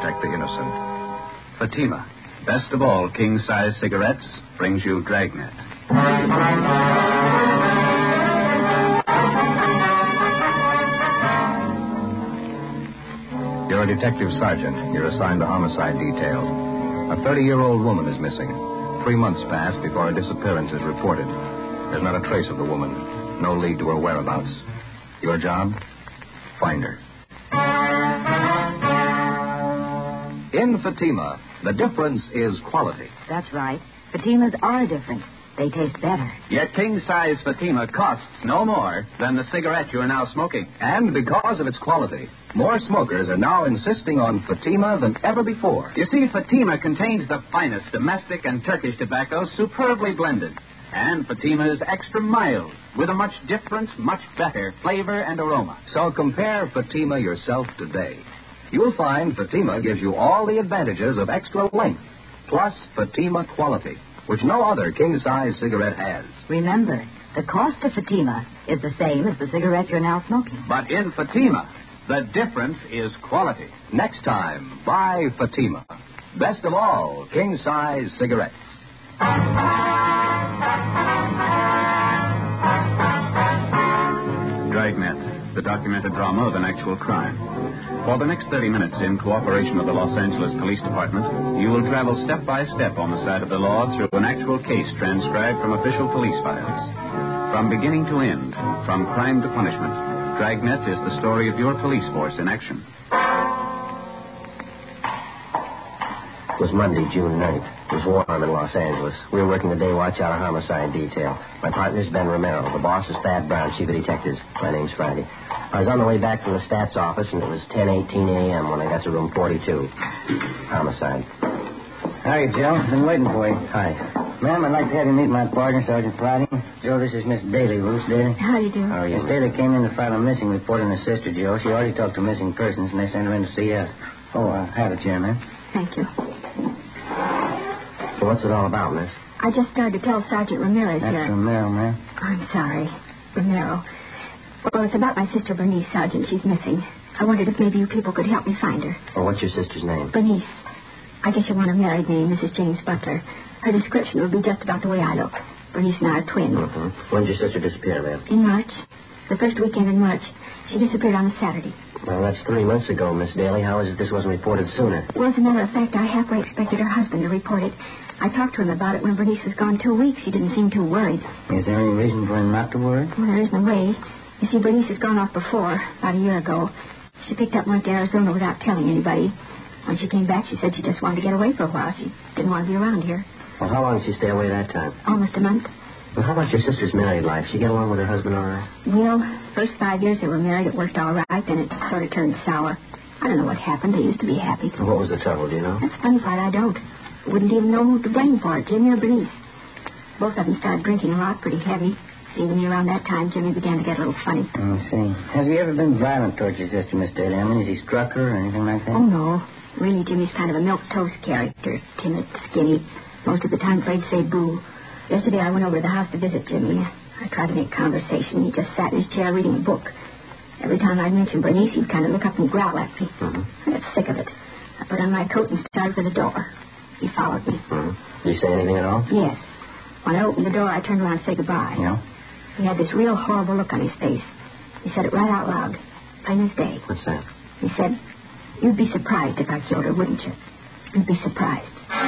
protect the innocent. Fatima, best of all king-size cigarettes, brings you Dragnet. You're a detective sergeant. You're assigned to homicide detail. A 30-year-old woman is missing. 3 months pass before her disappearance is reported. There's not a trace of the woman. No lead to her whereabouts. Your job? Find her. In Fatima, the difference is quality. That's right. Fatimas are different. They taste better. Yet king-size Fatima costs no more than the cigarette you're now smoking. And because of its quality, more smokers are now insisting on Fatima than ever before. You see, Fatima contains the finest domestic and Turkish tobaccos superbly blended. And Fatima is extra mild, with a much different, much better flavor and aroma. So compare Fatima yourself today. You'll find Fatima gives you all the advantages of extra length, plus Fatima quality, which no other king-size cigarette has. Remember, the cost of Fatima is the same as the cigarette you're now smoking. But in Fatima, the difference is quality. Next time, buy Fatima. Best of all, king-size cigarettes. Dragnet, the documented drama of an actual crime. For the next 30 minutes, in cooperation with the Los Angeles Police Department, you will travel step by step on the side of the law through an actual case transcribed from official police files. From beginning to end, from crime to punishment, Dragnet is the story of your police force in action. It was Monday, June 9th. It was warm in Los Angeles. We were working the day watch out of homicide detail. My partner's Ben Romero. The boss is Thad Brown, chief of detectives. My name's Friday. I was on the way back from the stats office, and it was 10:18 a.m. when I got to room 42. Homicide. Hi, Joe. Been waiting for you. Hi. Ma'am, I'd like to have you meet my partner, Sergeant Friday. Joe, this is Miss Daly, Ruth Daly. How do you do? How are you? Miss Daly came in to file a missing report on her sister, Joe. She already talked to missing persons, and they sent her in to see us. Oh, have a chair, ma'am. Thank you. So what's it all about, miss? I just started to tell Sergeant Ramirez That's here. Romero, ma'am. I'm sorry. Romero. Well, it's about my sister Bernice, Sergeant. She's missing. I wondered if maybe you people could help me find her. Well, what's your sister's name? Bernice. I guess you want a married name, Mrs. James Butler. Her description would be just about the way I look. Bernice and I are twins. Mm-hmm. When did your sister disappear, ma'am? In March. The first weekend in March. She disappeared on a Saturday. Well, that's 3 months ago, Miss Daly. How is it this wasn't reported sooner? Well, as a matter of fact, I halfway expected her husband to report it. I talked to him about it when Bernice was gone 2 weeks. He didn't seem too worried. Is there any reason for him not to worry? Well, there isn't a way. You see, Bernice has gone off before, about a year ago. She picked up and went to Arizona without telling anybody. When she came back, she said she just wanted to get away for a while. She didn't want to be around here. Well, how long did she stay away that time? Almost a month. Well, how about your sister's married life? She get along with her husband all right? Well, first 5 years they were married, it worked all right. Then it sort of turned sour. I don't know what happened. They used to be happy. Well, what was the trouble, do you know? That's the funny part. I don't. Wouldn't even know who to blame for it, Jimmy or Bernice. Both of them started drinking a lot, pretty heavy. See, when around that time, Jimmy began to get a little funny. I see. Has he ever been violent towards your sister, Miss Daly? I mean, has he struck her or anything like that? Oh, no. Really, Jimmy's kind of a milquetoast character. Timid, skinny. Most of the time afraid to say boo. Yesterday I went over to the house to visit Jimmy. I tried to make conversation. He just sat in his chair reading a book. Every time I'd mention Bernice, he'd kind of look up and growl at me. Mm-hmm. I got sick of it. I put on my coat and started for the door. He followed me. Mm-hmm. Did he say anything at all? Yes. When I opened the door, I turned around to say goodbye. Yeah? He had this real horrible look on his face. He said it right out loud, plain as day. What's that? He said, "You'd be surprised if I killed her, wouldn't you? You'd be surprised."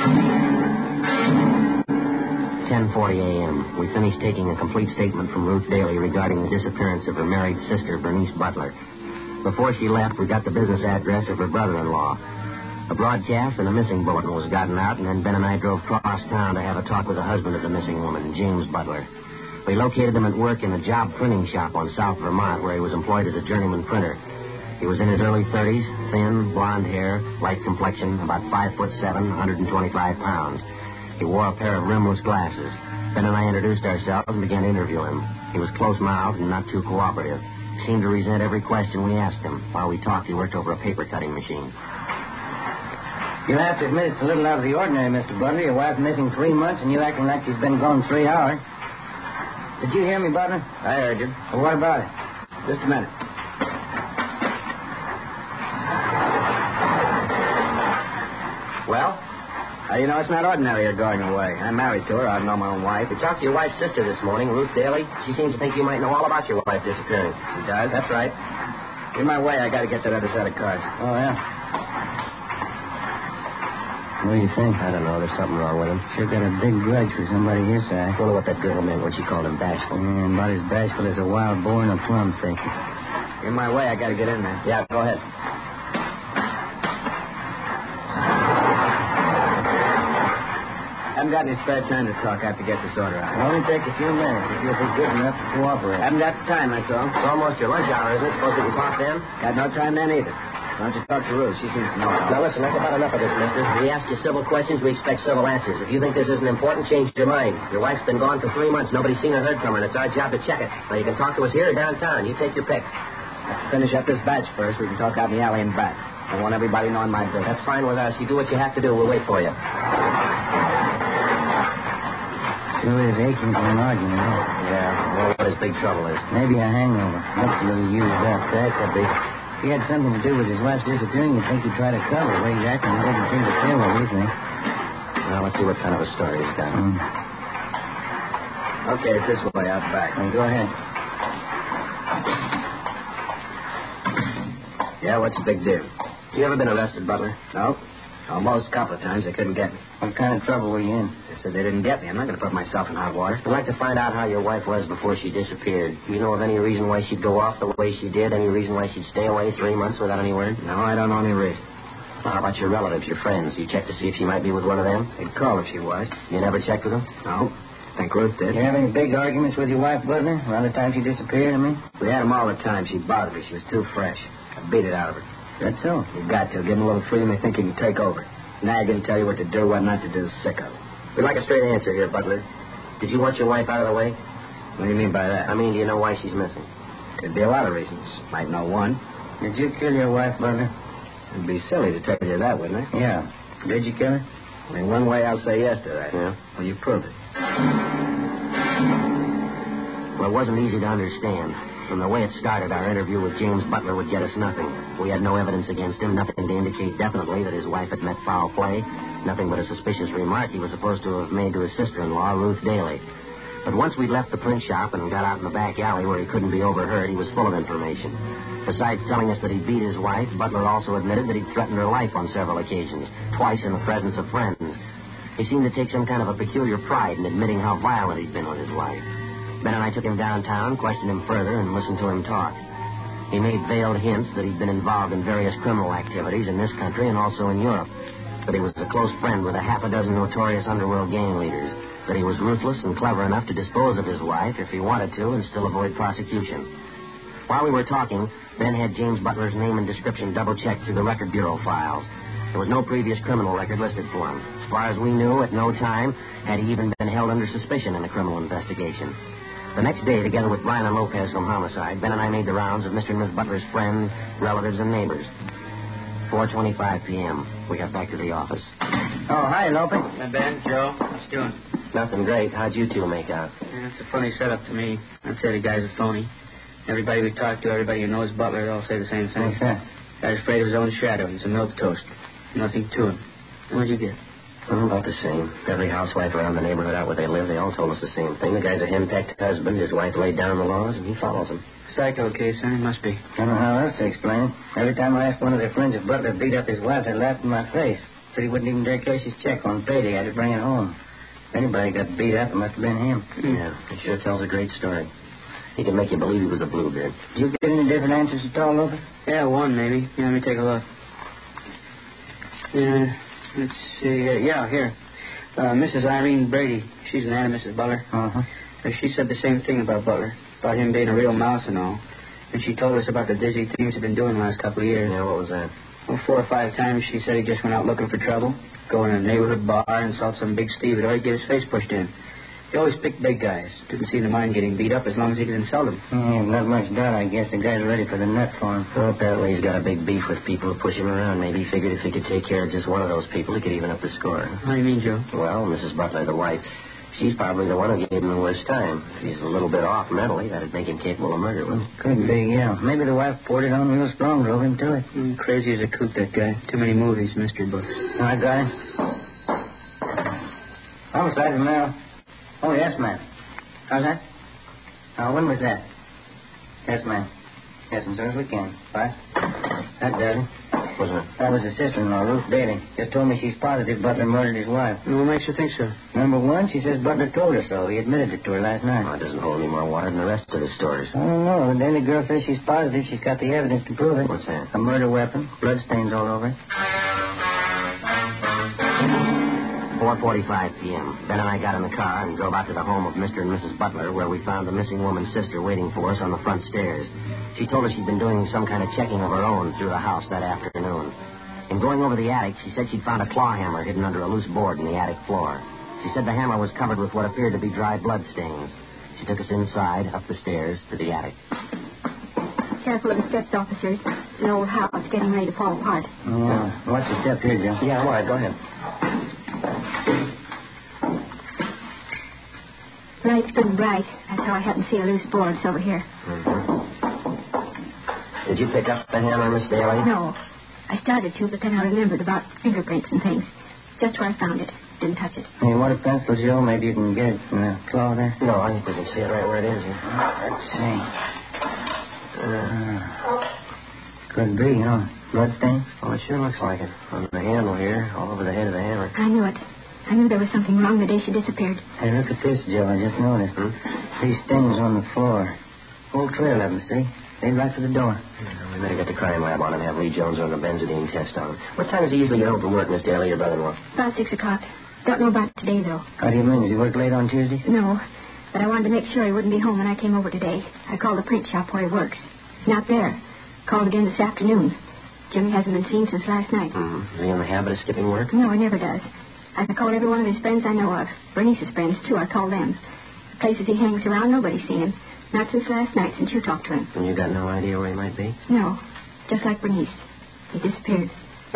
10:40 a.m. We finished taking a complete statement from Ruth Daly regarding the disappearance of her married sister, Bernice Butler. Before she left, we got the business address of her brother-in-law. A broadcast and a missing bulletin was gotten out, and then Ben and I drove across town to have a talk with the husband of the missing woman, James Butler. We located him at work in a job printing shop on South Vermont, where he was employed as a journeyman printer. He was in his early 30s, thin, blonde hair, light complexion, about 5'7", 125 pounds. He wore a pair of rimless glasses. Ben and I introduced ourselves and began to interview him. He was close-mouthed and not too cooperative. He seemed to resent every question we asked him. While we talked, he worked over a paper-cutting machine. You'll have to admit it's a little out of the ordinary, Mr. Butler. Your wife missing 3 months and you acting like you've been gone 3 hours. Did you hear me, Butler? I heard you. Well, what about it? Just a minute. Well? How do you know it's not ordinary you're going away? I'm married to her. I know my own wife. We talked to your wife's sister this morning, Ruth Daly. She seems to think you might know all about your wife disappearing. She does? That's right. In my way, I got to get that other set of cards. Oh, yeah. What do you think? I don't know. There's something wrong with him. Sure got a big grudge for somebody his size. I wonder what that girl meant when she called him bashful. Yeah, about as bashful as a wild boar in a plum thicket. In my way, I got to get in there. Yeah, go ahead. Haven't got any spare time to talk. I have to get this order out. It'll only take a few minutes if you'll be good enough to cooperate. Haven't got the time, that's all. It's almost your lunch hour, isn't it? Suppose we can talk then? Got no time then either. Why don't you talk to Ruth? She seems to know. Now, listen, that's about enough of this, mister. We ask you civil questions, we expect civil answers. If you think this isn't important, change your mind. Your wife's been gone for 3 months. Nobody's seen or heard from her, and it's our job to check it. Now, you can talk to us here or downtown. You take your pick. Let's finish up this batch first. We can talk out in the alley and back. I want everybody knowing my business. That's fine with us. You do what you have to do. We'll wait for you. Sure is aching for an argument, huh? Yeah, well, what his big trouble is. Maybe a hangover. Looks a little used up. That could be. If he had something to do with his wife's disappearing, you'd think he'd try to cover the way he's acting. He doesn't seem to care what we think. Well, let's see what kind of a story he's got. Okay, it's this way, out back. Well, go ahead. Yeah, what's the big deal? You ever been arrested, Butler? No. Almost a couple of times. They couldn't get me. What kind of trouble were you in? They said they didn't get me. I'm not going to put myself in hot water. I'd like to find out how your wife was before she disappeared. Do you know of any reason why she'd go off the way she did? Any reason why she'd stay away 3 months without any word? No, I don't know any reason. Well, how about your relatives, your friends? You checked to see if she might be with one of them? They'd call if she was. You never checked with them? No. I think Ruth did. You have any big arguments with your wife, Butler? Around the time she disappeared, I mean? We had them all the time. She bothered me. She was too fresh. I beat it out of her. That's so. You got to. Give them a little freedom. They think you can take over. Nag and tell you what to do, what not to do. Sick of it. We'd like a straight answer here, Butler. Did you want your wife out of the way? What do you mean by that? I mean, do you know why she's missing? Could be a lot of reasons. Might know one. Did you kill your wife, Butler? It'd be silly to tell you that, wouldn't it? Yeah. Did you kill her? In one way, I'll say yes to that. Yeah? Well, you prove it. Well, it wasn't easy to understand. From the way it started, our interview with James Butler would get us nothing. We had no evidence against him, nothing to indicate definitely that his wife had met foul play, nothing but a suspicious remark he was supposed to have made to his sister-in-law, Ruth Daly. But once we'd left the print shop and got out in the back alley where he couldn't be overheard, he was full of information. Besides telling us that he beat his wife, Butler also admitted that he'd threatened her life on several occasions, twice in the presence of friends. He seemed to take some kind of a peculiar pride in admitting how violent he'd been with his wife. Ben and I took him downtown, questioned him further, and listened to him talk. He made veiled hints that he'd been involved in various criminal activities in this country and also in Europe, that he was a close friend with a half a dozen notorious underworld gang leaders, that he was ruthless and clever enough to dispose of his wife if he wanted to and still avoid prosecution. While we were talking, Ben had James Butler's name and description double-checked through the Record Bureau files. There was no previous criminal record listed for him. As far as we knew, at no time had he even been held under suspicion in a criminal investigation. The next day, together with Brian and Lopez from Homicide, Ben and I made the rounds of Mr. and Miss Butler's friends, relatives, and neighbors. 4:25 p.m. We got back to the office. Oh, hi, Lopez. Hi, Ben, Joe. What's doing? Nothing great. How'd you two make out? Yeah, it's a funny setup to me. I'd say the guy's a phony. Everybody we talk to, everybody who knows Butler, all say the same thing. What's that? Guy's afraid of his own shadow. He's a milquetoast. Nothing to him. What'd you get? About the same. Every housewife around the neighborhood out where they live, they all told us the same thing. The guy's a henpecked husband. His wife laid down the laws, and he follows them. Psycho case, huh? Must be. Don't know how else to explain it. Every time I asked one of their friends if Butler beat up his wife, they laughed in my face. Said he wouldn't even dare cash his check on payday. I had to bring it home. If anybody got beat up, it must have been him. Yeah, he sure tells a great story. He can make you believe he was a bluebird. Did you get any different answers at all, Lopez? Yeah, one maybe. Yeah, let me take a look. Yeah, let's see. Yeah, here. Mrs. Irene Brady. She's an aunt of Mrs. Butler. Uh-huh. She said the same thing about Butler, about him being a real mouse and all. And she told us about the dizzy things he'd been doing the last couple of years. Yeah, what was that? Well, 4 or 5 times she said he just went out looking for trouble, go in a neighborhood bar and insult some big Steve who'd already get his face pushed in. He always picked big guys. Didn't seem to mind getting beat up as long as he could insult them. Yeah, not much doubt. I guess the guy's ready for the nut farm. Well, apparently he's got a big beef with people who push him around. Maybe he figured if he could take care of just one of those people, he could even up the score. How do you mean, Joe? Well, Mrs. Butler, the wife, She's probably the one who gave him the worst time. If he's a little bit off mentally, that'd make him capable of murder, wouldn't it? Could be, yeah. Maybe the wife poured it on real strong, drove him to it. Crazy as a coot, that guy. Too many movies, Mr. Bush. I got him. Homicide, Romero. Oh, yes, ma'am. How's that? When was that? Yes, ma'am. Yes, as soon as we can. Bye. That does it. What's that? That was his sister-in-law, Ruth Daly. Just told me she's positive Butler murdered his wife. What makes you think so? Number one, she says Butler told her so. He admitted it to her last night. Well, it doesn't hold any more water than the rest of his stories. I don't know. The Daly girl says she's positive she's got the evidence to prove it. What's that? A murder weapon. Blood stains all over it. 4:45 p.m. Ben and I got in the car and drove out to the home of Mr. and Mrs. Butler, where we found the missing woman's sister waiting for us on the front stairs. She told us she'd been doing some kind of checking of her own through the house that afternoon. In going over the attic, she said she'd found a claw hammer hidden under a loose board in the attic floor. She said the hammer was covered with what appeared to be dry blood stains. She took us inside, up the stairs, to the attic. Careful of the steps, officers. An old house getting ready to fall apart. Yeah. Watch the step here, Joe. Yeah, all right, go ahead. Light's been bright. That's how I happened to see a loose board. It's over here. Mm-hmm. Did you pick up the hammer, Miss Daly? No. I started to, but then I remembered about fingerprints and things. Just where I found it. Didn't touch it. Hey, what a pencil, Joe? Maybe you can get it from the claw there. No, I think we can see it right where it is. Let's see. Could be, huh? Blood stain? Well, it sure looks like it. On the handle here, all over the head of the hammer. I knew it. I knew there was something wrong the day she disappeared. Hey, look at this, Joe. I just noticed. These stains on the floor. Whole trail of them, see? They'd right for the door. Yeah, we better get the crime lab on and have Lee Jones run the benzodine test on him. What time does he usually get home from work, Miss Daly, your brother-in-law? About 6 o'clock. Don't know about today, though. How do you mean? Does he work late on Tuesdays? No, but I wanted to make sure he wouldn't be home when I came over today. I called the print shop where he works. He's not there. Called again this afternoon. Jimmy hasn't been seen since last night. Is he in the habit of skipping work? No, he never does. I called every one of his friends I know of. Bernice's friends, too. I called them. The places he hangs around, nobody's seen him. Not since last night, since you talked to him. And you got no idea where he might be? No. Just like Bernice. He disappeared.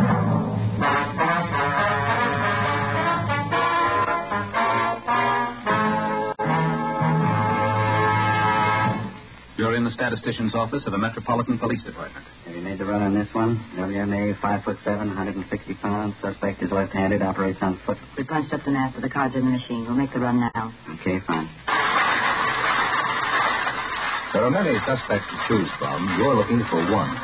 You're in the statistician's office of the Metropolitan Police Department. Have you made the run on this one? WMA, 5'7", 160 pounds. Suspect is left-handed, operates on foot. We punched up the math of the cards in the machine. We'll make the run now. Okay, fine. There are many suspects to choose from. You're looking for one.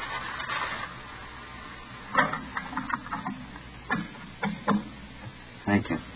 Thank you.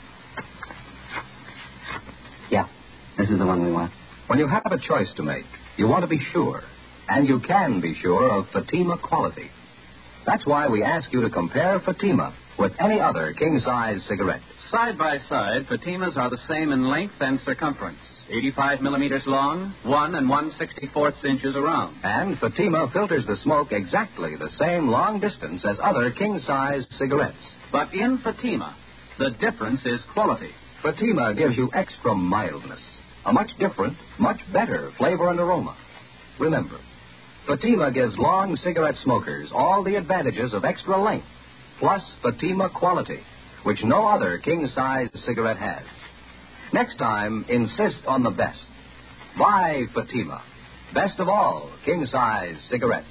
Yeah. This is the one we want. When you have a choice to make, you want to be sure. And you can be sure of Fatima quality. That's why we ask you to compare Fatima with any other king-size cigarette. Side by side, Fatimas are the same in length and circumference. 85 millimeters long, 1 1/64 inches around. And Fatima filters the smoke exactly the same long distance as other king-size cigarettes. But in Fatima, the difference is quality. Fatima gives you extra mildness, a much different, much better flavor and aroma. Remember, Fatima gives long cigarette smokers all the advantages of extra length, plus Fatima quality, which no other king-size cigarette has. Next time, insist on the best. Buy Fatima. Best of all king-size cigarettes.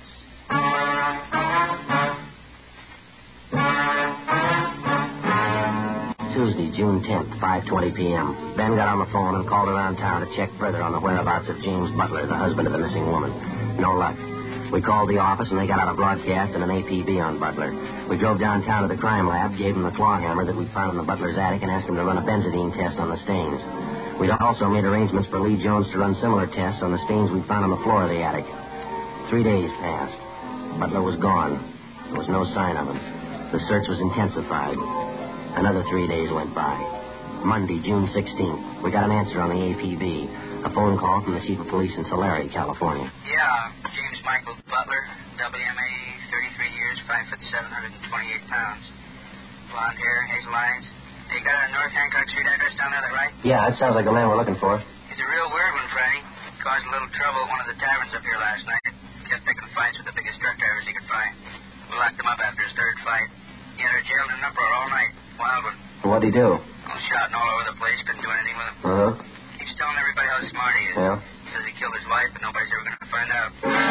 Tuesday, June 10th, 5:20 p.m. Ben got on the phone and called around town to check further on the whereabouts of James Butler, the husband of the missing woman. No luck. We called the office, and they got out a broadcast and an APB on Butler. We drove downtown to the crime lab, gave him the claw hammer that we found in the Butler's attic, and asked him to run a benzodine test on the stains. We'd also made arrangements for Lee Jones to run similar tests on the stains we'd found on the floor of the attic. 3 days passed. Butler was gone. There was no sign of him. The search was intensified. Another 3 days went by. Monday, June 16th, we got an answer on the APB. A phone call from the chief of police in Tulare, California. Yeah, James Michael Butler, WMA, 33 years, 5'7", 128 pounds. Blonde hair, hazel eyes. You got a North Hancock Street address down there, that right? Yeah, that sounds like the man we're looking for. He's a real weird one, Franny. Caused a little trouble at one of the taverns up here last night. Kept picking fights with the biggest truck drivers he could find. We locked him up after his third fight. He had her jailed in an uproar all night. Wild one. What'd he do? Well, shouting all over the place. place. Couldn't do anything with him. Uh-huh. He's telling everybody how smart he is. Yeah? Says he killed his wife, but nobody's ever going to find out.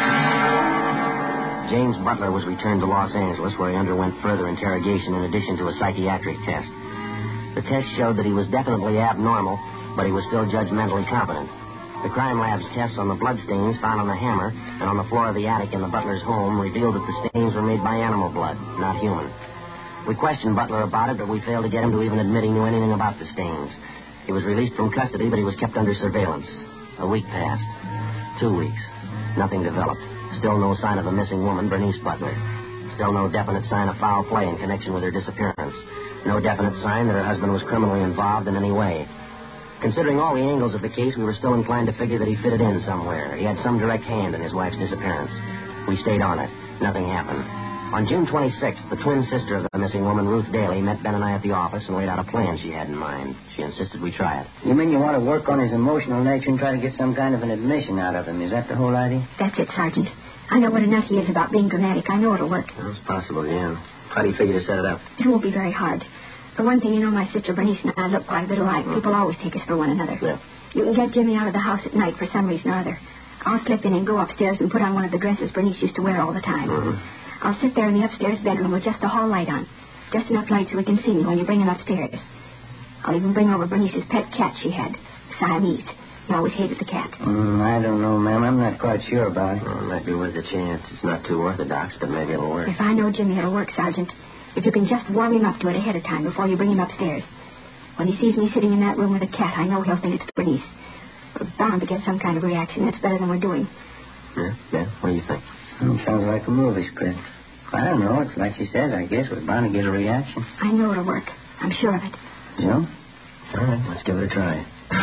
James Butler was returned to Los Angeles, where he underwent further interrogation in addition to a psychiatric test. The test showed that he was definitely abnormal, but he was still judgmentally competent. The crime lab's tests on the bloodstains found on the hammer and on the floor of the attic in the Butler's home revealed that the stains were made by animal blood, not human. We questioned Butler about it, but we failed to get him to even admit he knew anything about the stains. He was released from custody, but he was kept under surveillance. A week passed. 2 weeks. Nothing developed. Still no sign of the missing woman, Bernice Butler. Still no definite sign of foul play in connection with her disappearance. No definite sign that her husband was criminally involved in any way. Considering all the angles of the case, we were still inclined to figure that he fitted in somewhere. He had some direct hand in his wife's disappearance. We stayed on it. Nothing happened. On June 26th, the twin sister of the missing woman, Ruth Daly, met Ben and I at the office and laid out a plan she had in mind. She insisted we try it. You mean you want to work on his emotional nature and try to get some kind of an admission out of him? Is that the whole idea? That's it, Sergeant. I know what a nut he is about being dramatic. I know it'll work. Well, it's possible, yeah. How do you figure to set it up? It won't be very hard. For one thing, you know my sister Bernice and I look quite a bit alike. People always take us for one another. Yeah. You can get Jimmy out of the house at night for some reason or other. I'll slip in and go upstairs and put on one of the dresses Bernice used to wear all the time. Mm-hmm. I'll sit there in the upstairs bedroom with just the hall light on. Just enough light so we can see me when you bring him upstairs. I'll even bring over Bernice's pet cat she had, Siamese. He always hated the cat. I don't know, ma'am. I'm not quite sure about it. Well, it might be worth a chance. It's not too orthodox, but maybe it'll work. If I know Jimmy, it'll work, Sergeant. If you can just warm him up to it ahead of time before you bring him upstairs. When he sees me sitting in that room with a cat, I know he'll think it's Bernice. We're bound to get some kind of reaction. That's better than we're doing. Yeah? What do you think? Sounds like a movie script. I don't know. It's like she says, I guess. We're bound to get a reaction. I know it'll work. I'm sure of it. You? All right, let's give it a try.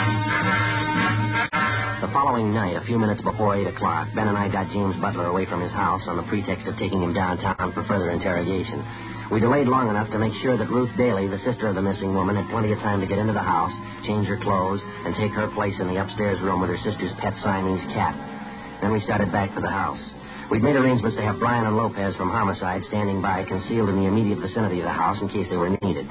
The following night, a few minutes before 8 o'clock, Ben and I got James Butler away from his house on the pretext of taking him downtown for further interrogation. We delayed long enough to make sure that Ruth Daly, the sister of the missing woman, had plenty of time to get into the house, change her clothes, and take her place in the upstairs room with her sister's pet Siamese cat. Then we started back for the house. We'd made arrangements to have Brian and Lopez from Homicide standing by, concealed in the immediate vicinity of the house in case they were needed.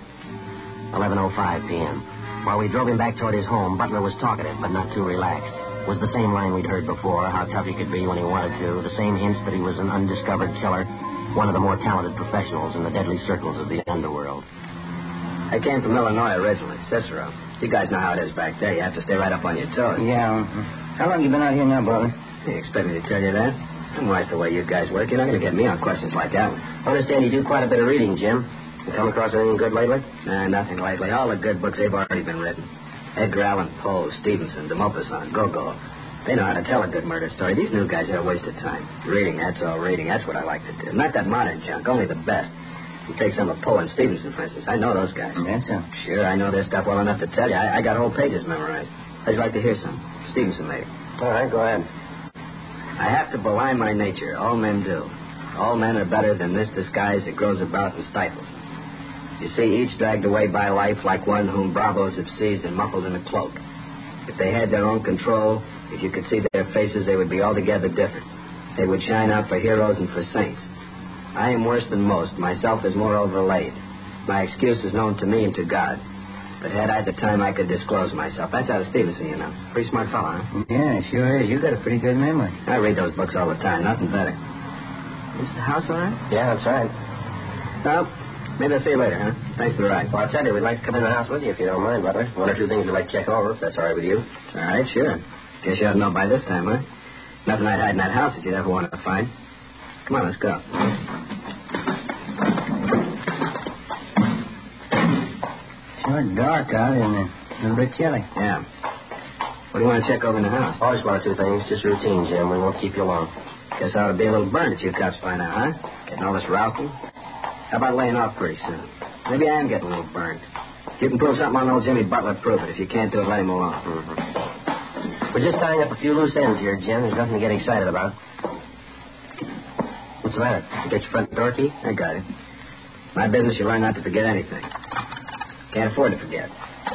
11:05 p.m. While we drove him back toward his home, Butler was talkative, but not too relaxed. It was the same line we'd heard before, how tough he could be when he wanted to, the same hints that he was an undiscovered killer, one of the more talented professionals in the deadly circles of the underworld. I came from Illinois originally, Cicero. You guys know how it is back there. You have to stay right up on your toes. Yeah. How long you been out here now, Butler? You expect me to tell you that? I'm wise the way you guys work. You're not going to get me on questions like that one. I understand you do quite a bit of reading, Jim. You come across anything good lately? Nah, nothing lately. All the good books, they've already been written. Edgar Allan Poe, Stevenson, de Maupassant, Gogol. They know how to tell a good murder story. These new guys are a waste of time. Reading, that's all reading. That's what I like to do. Not that modern junk, only the best. You take some of Poe and Stevenson, for instance. I know those guys. That's so. Sure, I know their stuff well enough to tell you. I got whole pages memorized. I'd like to hear some. Stevenson, maybe. All right, go ahead. I have to belie my nature. All men do. All men are better than this disguise that grows about and stifles them. You see, each dragged away by life like one whom bravos have seized and muffled in a cloak. If they had their own control, if you could see their faces, they would be altogether different. They would shine out for heroes and for saints. I am worse than most. Myself is more overlaid. My excuse is known to me and to God. But had I the time, I could disclose myself. That's out of Stevenson, you know. Pretty smart fellow, huh? Yeah, sure is. You got a pretty good memory. I read those books all the time. Nothing better. Is the house all right? Yeah, that's right. Well, maybe I'll see you later, huh? Thanks for the ride. Well, I'll tell you, we'd like to come in the house with you if you don't mind, Butler. One or two things we'd like to check over, if that's all right with you. It's all right, sure. Guess you ought to know by this time, huh? Nothing I'd hide in that house that you'd ever want to find. Come on, let's go. Sure dark out, isn't it? A little bit chilly. Yeah. What do you want to check over in the house? Oh, just one or two things. Just routine, Jim. We won't keep you long. Guess I ought to be a little burned at you cops by now, huh? Getting all this rousting. How about laying off pretty soon? Maybe I am getting a little burned. If you can prove something on old Jimmy Butler, prove it. If you can't do it, let him alone. Mm-hmm. We're just tying up a few loose ends here, Jim. There's nothing to get excited about. What's the matter? You get your front door key? I got it. My business, you learn not to forget anything. Can't afford to forget.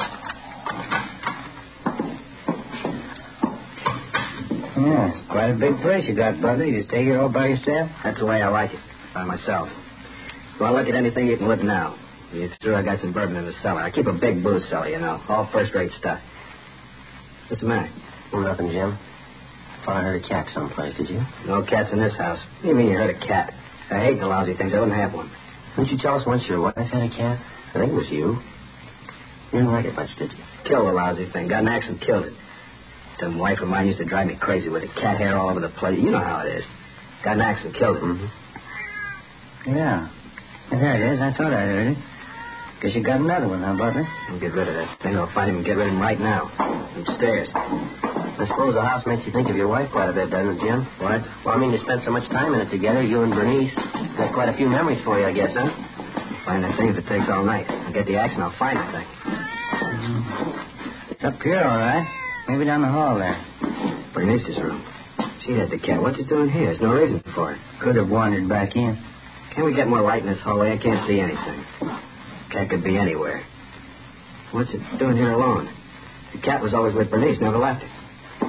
Yeah, it's quite a big place you got, Butler. You just take it all by yourself? That's the way I like it. By myself. If you want to look at anything, you can look now. You through? I got some bourbon in the cellar. I keep a big booze cellar, you know. All first-rate stuff. What's the matter? Well, nothing, Jim. Thought I heard a cat someplace, did you? No cats in this house. What do you mean you heard a cat? I hate the lousy things. I wouldn't have one. Didn't you tell us once your wife had a cat? I think it was you. You didn't like it much, did you? Killed the lousy thing. Got an axe and killed it. Some wife of mine used to drive me crazy with it. Cat hair all over the place. You know how it is. Got an axe and killed it. Mm-hmm. Yeah. There it is. I thought I heard it. Guess you got another one, huh, Butler? I'll get rid of that thing. I'll find him and get rid of him right now. Upstairs. I suppose the house makes you think of your wife quite a bit, doesn't it, Jim? What? Well, I mean, you spent so much time in it together, you and Bernice. It's got quite a few memories for you, I guess, huh? Find that thing if it takes all night. I'll get the axe and I'll find the thing. It's up here, all right. Maybe down the hall there. Bernice's room. She had the cat. What's it doing here? There's no reason for it. Could have wandered back in. Can't we get more light in this hallway? I can't see anything. Cat could be anywhere. What's it doing here alone? The cat was always with Bernice, never left her.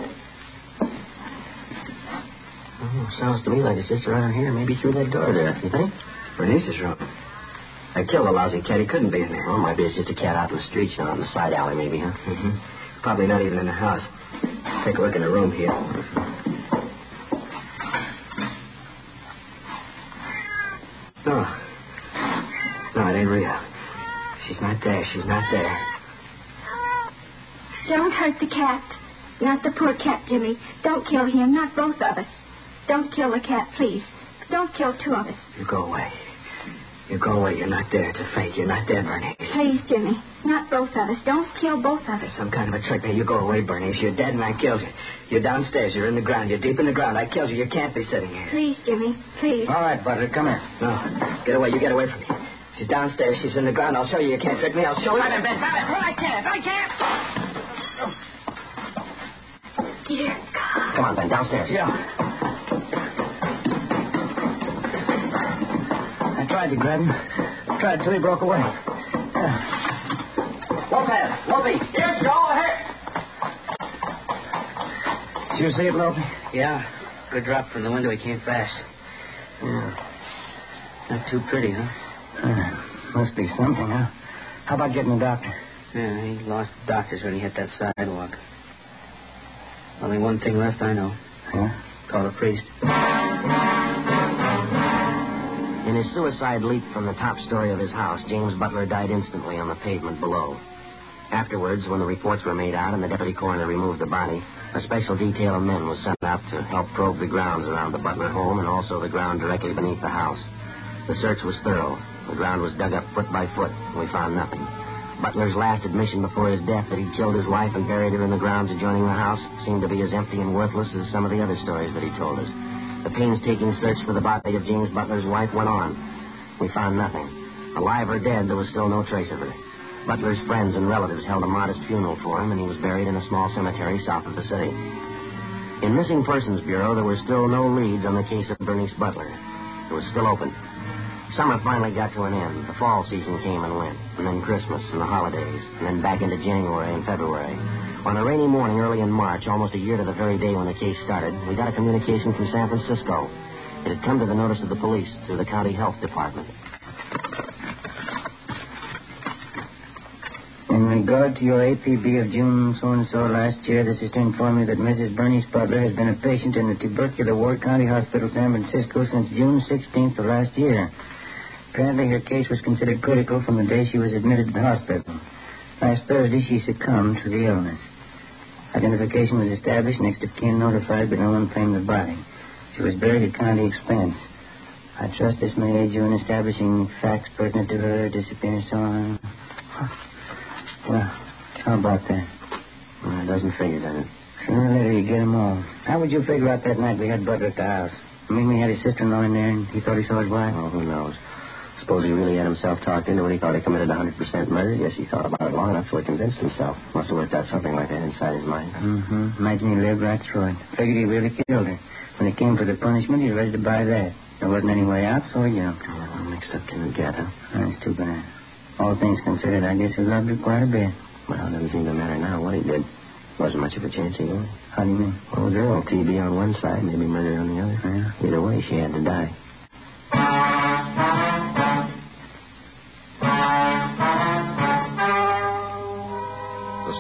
Oh, sounds to me like it's just around here, maybe through that door there. You think? It's Bernice's room. I killed the lousy cat. He couldn't be in there. Well, maybe it's just a cat out in the street, you know, out in the side alley, maybe, huh? Mm-hmm. Probably not even in the house. Take a look in the room here. No, it ain't real. She's not there. She's not there. Don't hurt the cat. Not the poor cat, Jimmy. Don't kill him. Not both of us. Don't kill the cat, please. Don't kill two of us. You go away. You go away. You're not there. It's a fake. You're not there, Bernice. Please, Jimmy. Not both of us. Don't kill both of us. Some kind of a trick. Now, you go away, Bernice. You're dead and I killed you. You're downstairs. You're in the ground. You're deep in the ground. I killed you. You can't be sitting here. Please, Jimmy. Please. All right, Butler, come here. No. Get away. You get away from me. She's downstairs. She's in the ground. I'll show you. You can't trick me. I'll show you. Let him, Ben. Let him. I can't. Dear God. Come on, Ben, downstairs. Yeah. I tried to grab him. Tried till he broke away. Lopez! Lopez! Yes, go ahead. Did you see it, Lopez? Yeah. Good drop from the window. He came fast. Yeah. Not too pretty, huh? Must be something, huh? How about getting a doctor? Yeah, he lost the doctors when he hit that sidewalk. Only one thing left, I know. Huh? Call a priest. In his suicide leap from the top story of his house, James Butler died instantly on the pavement below. Afterwards, when the reports were made out and the deputy coroner removed the body, a special detail of men was sent out to help probe the grounds around the Butler home and also the ground directly beneath the house. The search was thorough. The ground was dug up foot by foot, and we found nothing. Butler's last admission before his death that he'd killed his wife and buried her in the grounds adjoining the house seemed to be as empty and worthless as some of the other stories that he told us. The painstaking search for the body of James Butler's wife went on. We found nothing. Alive or dead, there was still no trace of her. Butler's friends and relatives held a modest funeral for him, and he was buried in a small cemetery south of the city. In Missing Persons Bureau, there were still no leads on the case of Bernice Butler. It was still open. Summer finally got to an end. The fall season came and went, and then Christmas and the holidays, and then back into January and February. On a rainy morning early in March, almost a year to the very day when the case started, we got a communication from San Francisco. It had come to the notice of the police through the county health department. In regard to your APB of June so-and-so last year, this is to inform you that Mrs. Bernice Butler has been a patient in the tubercular ward, County Hospital, San Francisco, since June 16th of last year. Apparently, her case was considered critical from the day she was admitted to the hospital. Last Thursday, she succumbed to the illness. Identification was established, next of kin notified, but no one claimed the body. She was buried at county expense. I trust this may aid you in establishing facts pertinent to her disappearance and so on. Well, how about that? Well, it doesn't figure, does it? Sooner or later you get them all. How would you figure out that night we had Butler at the house? I mean, we had his sister-in-law in there and he thought he saw his wife? Oh, who knows? Suppose he really had himself talked into it. He thought he committed 100% murder. Yes, he thought about it long enough so he convinced himself. Must have worked out something like that inside his mind. Mm-hmm. Imagine he lived right through it. Figured he really killed her. When it came for the punishment, he was ready to buy that. There wasn't any way out, so he jumped. Oh, well, mixed up can get, huh? That's too bad. All things considered, I guess he loved her quite a bit. Well, it doesn't seem to matter now what he did. Wasn't much of a chance anyway. How do you mean? Well, the girl, TB on one side, maybe murder on the other. Yeah. Either way, she had to die.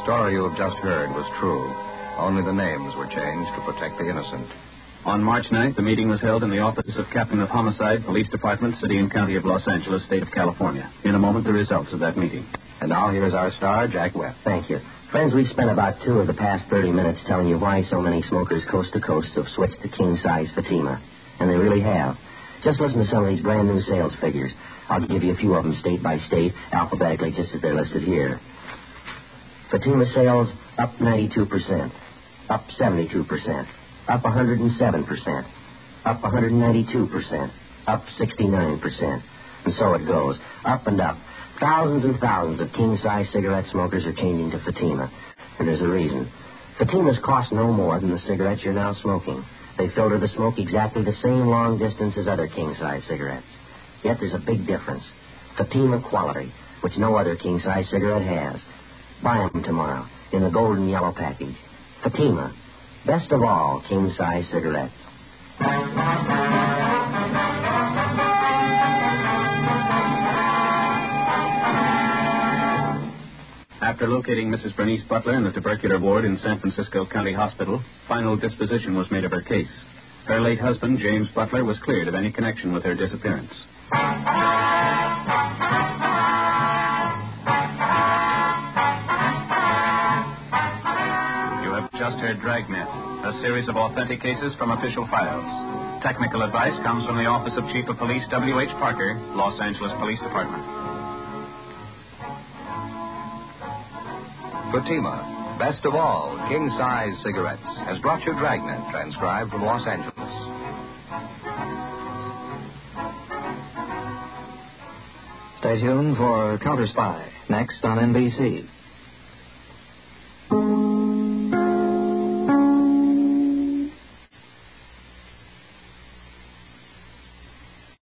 story you have just heard was true. Only the names were changed to protect the innocent. On March 9th, the meeting was held in the office of Captain of Homicide, Police Department, City and County of Los Angeles, State of California. In a moment, the results of that meeting. And now here is our star, Jack Webb. Thank you. Friends, we've spent about 2 of the past 30 minutes telling you why so many smokers coast to coast have switched to king-size Fatima. And they really have. Just listen to some of these brand new sales figures. I'll give you a few of them state by state, alphabetically, just as they're listed here. Fatima sales up 92%, up 72%, up 107%, up 192%, up 69%. And so it goes, up and up. Thousands and thousands of king-size cigarette smokers are changing to Fatima. And there's a reason. Fatimas cost no more than the cigarettes you're now smoking. They filter the smoke exactly the same long distance as other king-size cigarettes. Yet there's a big difference. Fatima quality, which no other king-size cigarette has. Buy them tomorrow in the golden yellow package. Fatima, best of all king-size cigarettes. After locating Mrs. Bernice Butler in the tubercular ward in San Francisco County Hospital, final disposition was made of her case. Her late husband, James Butler, was cleared of any connection with her disappearance. You have just heard Dragnet, a series of authentic cases from official files. Technical advice comes from the Office of Chief of Police W.H. Parker, Los Angeles Police Department. Fatima, best of all king-size cigarettes, has brought you Dragnet, transcribed from Los Angeles. Stay tuned for Counter Spy, next on NBC.